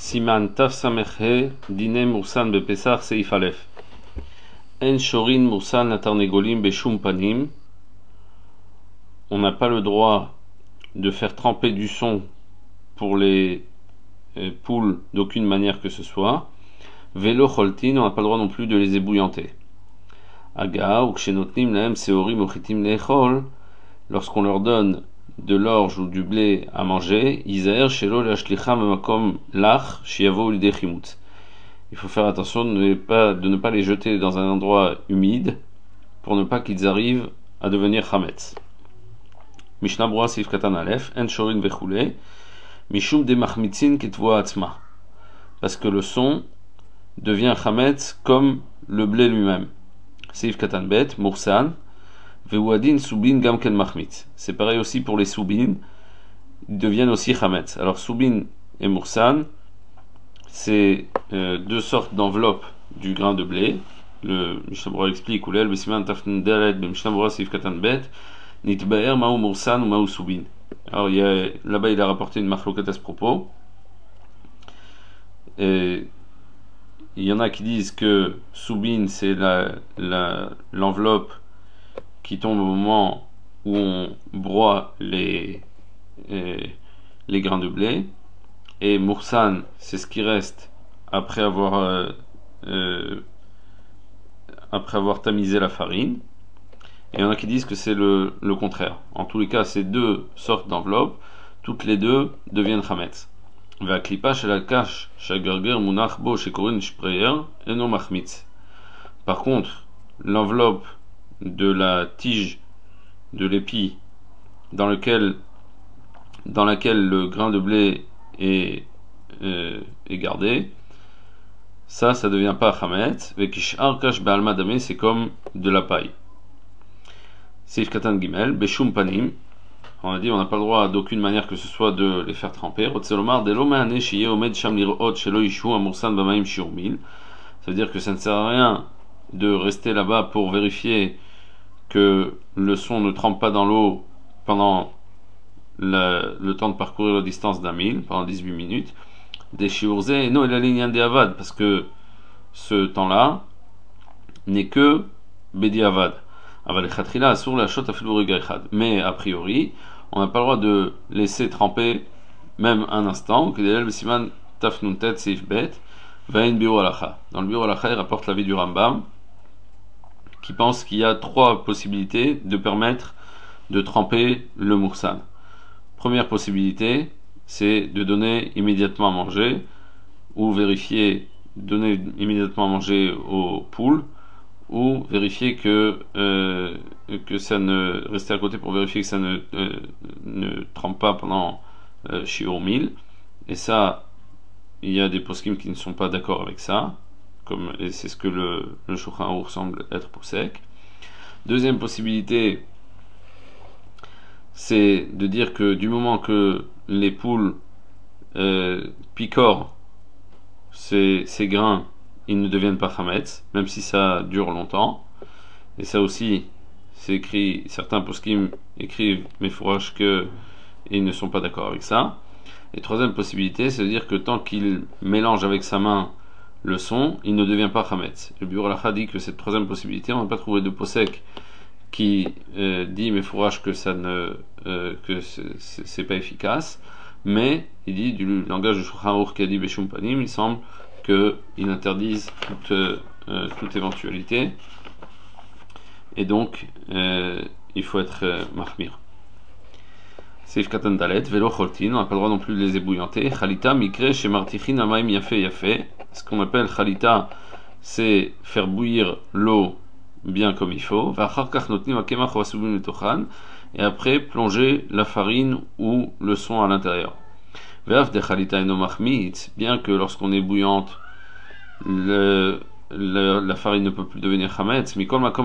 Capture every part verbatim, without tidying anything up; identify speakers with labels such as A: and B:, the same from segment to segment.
A: Siman Taf Samerhe, Dine Mursan Bepesach Seif Aleph. En Shorin Mursan Latarnegolim Beshum Panim. On n'a pas le droit de faire tremper du son pour les euh, poules d'aucune manière que ce soit. Velo Choltin, on n'a pas le droit non plus de les ébouillanter. Aga, ou Kshenotnim Laem Seorim Ochitim Lechol, lorsqu'on leur donne de l'orge ou du blé à manger, Isaer Shelo Lashlicham Makom Lach Shiavo Lidechimut. Il faut faire attention de ne, pas, de ne pas les jeter dans un endroit humide pour ne pas qu'ils arrivent à devenir chametz. Mishnah Brura Sif Katan Aleph, En Shorin Vechule, Mishum de Machmitzin Ketvoa Atzma. Parce que le son devient chametz comme le blé lui-même. Sif Katan Bet, Mursan, Vewadin Soubin Gamken Machmitz. C'est pareil aussi pour les Soubin, ils deviennent aussi chametz. Alors Soubin et Mursan, c'est euh, deux sortes d'enveloppes du grain de blé. Le Mishnah Brura explique, Ulel Besiman Tafn Dalet be Mishnah Brura Sif Katan Bet, Nitbaer Maou Mursan ou Maou Soubin. Alors il y a, là-bas il a rapporté une marloquette à ce propos. Et il y en a qui disent que Soubin c'est la, la, l'enveloppe qui tombe au moment où on broie les, les, les grains de blé, et Mursan c'est ce qui reste après avoir euh, euh, après avoir tamisé la farine. Et il y en a qui disent que c'est le, le contraire. En tous les cas, ces deux sortes d'enveloppes, toutes les deux deviennent chametz. Par contre, l'enveloppe de la tige de l'épi dans lequel dans laquelle le grain de blé est, euh, est gardé, ça, ça devient pas chametz. C'est comme de la paille. Seif Katan Gimel, Beshum Panim. On a dit on n'a pas le droit d'aucune manière que ce soit de les faire tremper. Ça veut dire que ça ne sert à rien de rester là-bas pour vérifier que le son ne trempe pas dans l'eau pendant le, le temps de parcourir la distance d'un mille, pendant dix-huit minutes. Des shiurze et non, il a ligne des avad, parce que ce temps-là n'est que bedi avad. Mais a priori, on n'a pas le droit de laisser tremper même un instant. Dans le bureau halacha, il rapporte l'avis du Rambam qui pense qu'il y a trois possibilités de permettre de tremper le mursan. Première possibilité, c'est de donner immédiatement à manger ou vérifier, donner immédiatement à manger aux poules, ou vérifier que euh, que ça ne rester à côté pour vérifier que ça ne euh, ne trempe pas pendant euh, shiur mille. Et ça, il y a des poskim qui ne sont pas d'accord avec ça, comme et c'est ce que le le Shulchan Aruch semble être pour sec. Deuxième possibilité, c'est de dire que du moment que les poules euh, picorent ces, ces grains, ils ne deviennent pas chametz, même si ça dure longtemps. Et ça aussi, c'est écrit, certains poskim écrivent mais fourrage que ils ne sont pas d'accord avec ça. Et troisième possibilité, c'est de dire que tant qu'il mélange avec sa main le son, il ne devient pas chametz. Le bureau halacha dit que cette troisième possibilité, on n'a pas trouvé de posek qui euh, dit mais fourrage que ça ne euh, que c'est, c'est pas efficace, mais il dit du langage de Shulchan Aruch qui a dit Beshum Panim, il semble qu'ils interdisent toute, euh, toute éventualité, et donc euh, il faut être euh, mahmir. Seif Katan Dalet, Velo Choltin, on n'a pas le droit non plus de les ébouillanter. Chalita Mikre chez Martichin Amaim Yafe Yafe. Ce qu'on appelle Chalita, c'est faire bouillir l'eau bien comme il faut. Et après plonger la farine ou le son à l'intérieur. Bien que lorsqu'on est bouillante, le, le, la farine ne peut plus devenir chametz, mais on n'a pas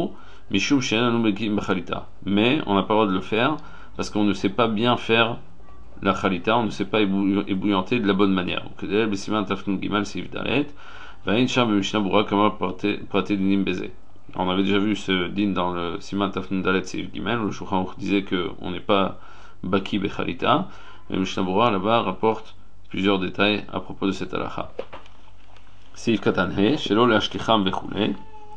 A: le droit de le faire parce qu'on ne sait pas bien faire la chalita, on ne sait pas ébouillanter de la bonne manière. On avait déjà vu ce din dans le Siman Tafnun Dalet Seif Gimel, où le Shulchan Aruch disait qu'on n'est pas baki bechalita, mais le Mishnah Brura là-bas rapporte plusieurs détails à propos de cette halakha. Seif katan he, shelo leashkicham vechule.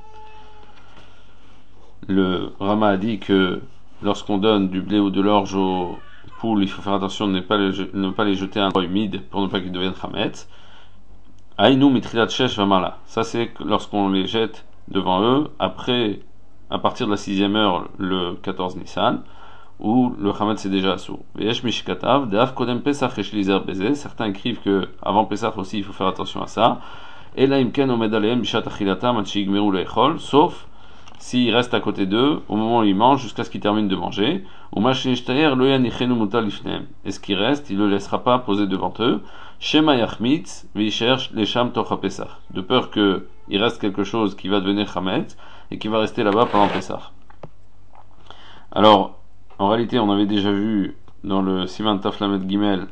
A: Le Rama a dit que lorsqu'on donne du blé ou de l'orge aux poules, il faut faire attention de ne pas les, ne pas les jeter à un endroit humide pour ne pas qu'ils deviennent chametz. Aïnou mitrilat shesh vamala. Ça c'est lorsqu'on les jette devant eux après, à partir de la sixième heure, le quatorze Nissan, où le chametz est déjà assourd. Veyesh mishkatav deaf kodem pesach eshlizer beze. Certains écrivent que avant Pesach aussi il faut faire attention à ça. Et là imken omed aleem bishat achilatam ad sheyigmeru leechol, sauf s'il reste à côté d'eux au moment où ils mangent jusqu'à ce qu'ils terminent de manger. Et ce qui reste, il ne le laissera pas poser devant eux. Shema yachmitz v'yisher lesham tocha Pesach. De peur qu'il reste quelque chose qui va devenir chametz et qui va rester là-bas pendant Pesach. Alors, en réalité, on avait déjà vu dans le Siman Taf Lamed Gimel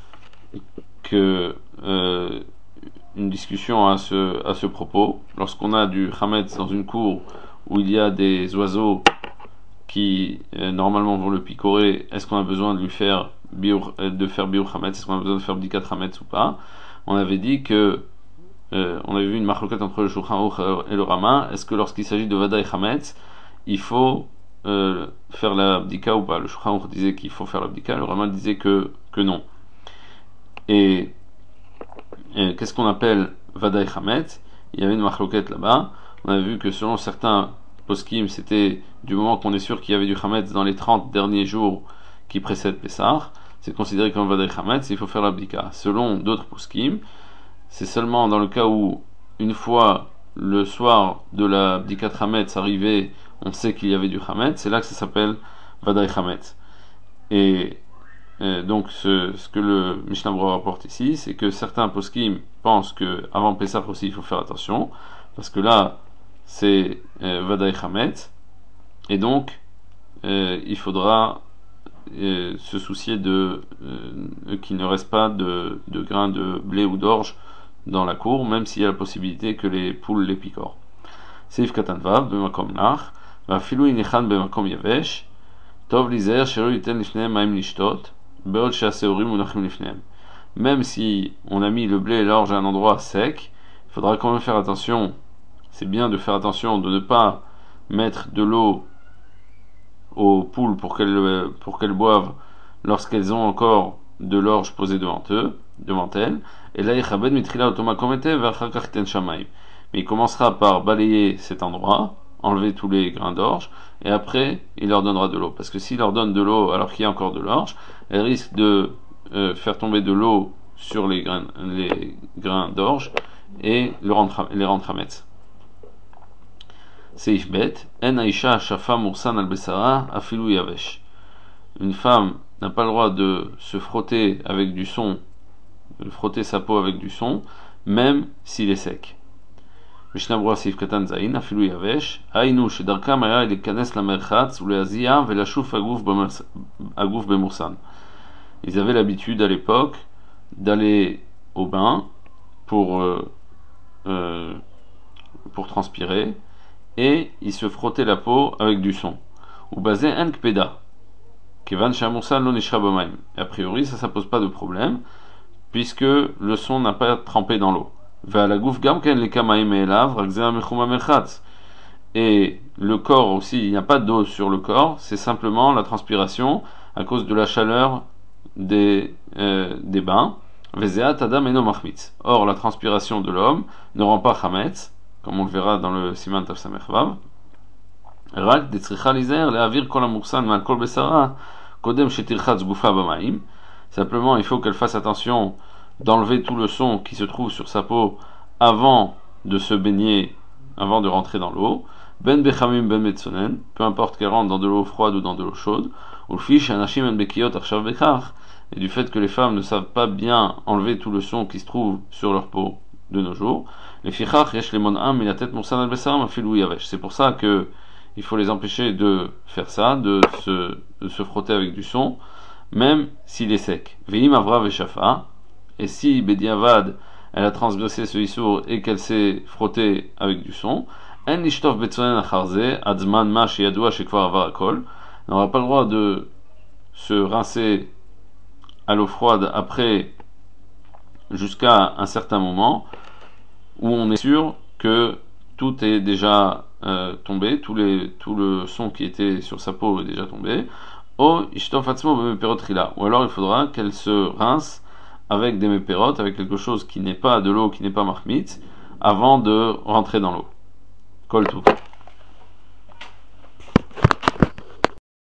A: que euh, une discussion à ce, à ce propos. Lorsqu'on a du chametz dans une cour où il y a des oiseaux qui euh, normalement vont le picorer, est-ce qu'on a besoin de lui faire biur, euh, de faire biur chametz, est-ce qu'on a besoin de faire bdikat chametz ou pas? On avait dit que euh, on avait vu une marloquette entre le Shulchan Aruch et le Rama. Est-ce que lorsqu'il s'agit de vadaï chametz, il faut euh, faire la bdika ou pas? Le Shulchan Aruch disait qu'il faut faire la bdika, le Rama disait que que non. Et, et qu'est-ce qu'on appelle vadaï chametz? Il y avait une marloquette là-bas. On a vu que selon certains poskim, c'était du moment qu'on est sûr qu'il y avait du chametz dans les trente derniers jours qui précèdent Pessah, c'est considéré comme vadaï chametz, il faut faire l'abdika. Selon d'autres poskim, c'est seulement dans le cas où, une fois le soir de la bdikat chametz arrivé, on sait qu'il y avait du chametz, c'est là que ça s'appelle vadaï chametz. Et, et donc, ce, ce que le Mishnah Berurah rapporte ici, c'est que certains poskim pensent qu'avant Pessah aussi, il faut faire attention, parce que là, c'est euh, vadaï chametz, et donc euh, il faudra euh, se soucier de euh, qu'il ne reste pas de, de grains de blé ou d'orge dans la cour, même s'il y a la possibilité que les poules les picorent. Seif katan vav b'makom nach va'afilu inechan b'makom yavesh tov lizer shelo yiten lifnehem ma'im lishtot be'od she'aseorim munachim lifnehem. Même si on a mis le blé et l'orge à un endroit sec, il faudra quand même faire attention. C'est bien de faire attention de ne pas mettre de l'eau aux poules pour qu'elles, pour qu'elles boivent lorsqu'elles ont encore de l'orge posée devant eux, devant elles. Et là, mais il commencera par balayer cet endroit, enlever tous les grains d'orge, et après, il leur donnera de l'eau. Parce que s'il leur donne de l'eau alors qu'il y a encore de l'orge, elle risque de euh, faire tomber de l'eau sur les grains, les grains d'orge et le rendre, les rendre chametz. Seif bet, en aisha shafa mursan al besara afilu yavesh. Une femme n'a pas le droit de se frotter avec du son, de frotter sa peau avec du son, même s'il est sec. Mishnah Berurah seif katan zayin afilu yavesh, hainu shedarkam haya lekanes lamerchatz uleazia velashuf aguf bemursan. Ils avaient l'habitude à l'époque d'aller au bain pour euh, euh, pour transpirer, et il se frottait la peau avec du son. Ou basé un kpeda. Kevan shamursan lo nishra b'mayim. Et a priori, ça, ça pose pas de problème, puisque le son n'a pas trempé dans l'eau. Ve'alagouf gam ken leka mayim me'elav, rakzea mechuma merchatz. Et le corps aussi, il n'y a pas d'eau sur le corps, c'est simplement la transpiration à cause de la chaleur des, euh, des bains. Ve'zeat adam eno machmitz. Or, la transpiration de l'homme ne rend pas chametz, comme on le verra dans le Siman Taf Samech Vav. Rak detzricha lizer le'avir kol hamursan ma'al kol besara kodem shetirchatz gufa b'mayim. Simplement, il faut qu'elle fasse attention d'enlever tout le son qui se trouve sur sa peau avant de se baigner, avant de rentrer dans l'eau. Ben bechamim ben metzonen, peu importe qu'elle rentre dans de l'eau froide ou dans de l'eau chaude. Ou fish anashim en bekiyot arshav bekach. Et du fait que les femmes ne savent pas bien enlever tout le son qui se trouve sur leur peau de nos jours. C'est pour ça que il faut les empêcher de faire ça, de se, de se frotter avec du son, même s'il est sec. Et si Bediavad elle a transgressé ce issour et qu'elle s'est frottée avec du son, elle n'aura pas le droit de se rincer à l'eau froide après jusqu'à un certain moment où on est sûr que tout est déjà euh, tombé, tout, les, tout le son qui était sur sa peau est déjà tombé. O ishtof atzmo b'meperot trila. Ou alors il faudra qu'elle se rince avec des méperotes, avec quelque chose qui n'est pas de l'eau, qui n'est pas marmite, avant de rentrer dans l'eau. Kol tout.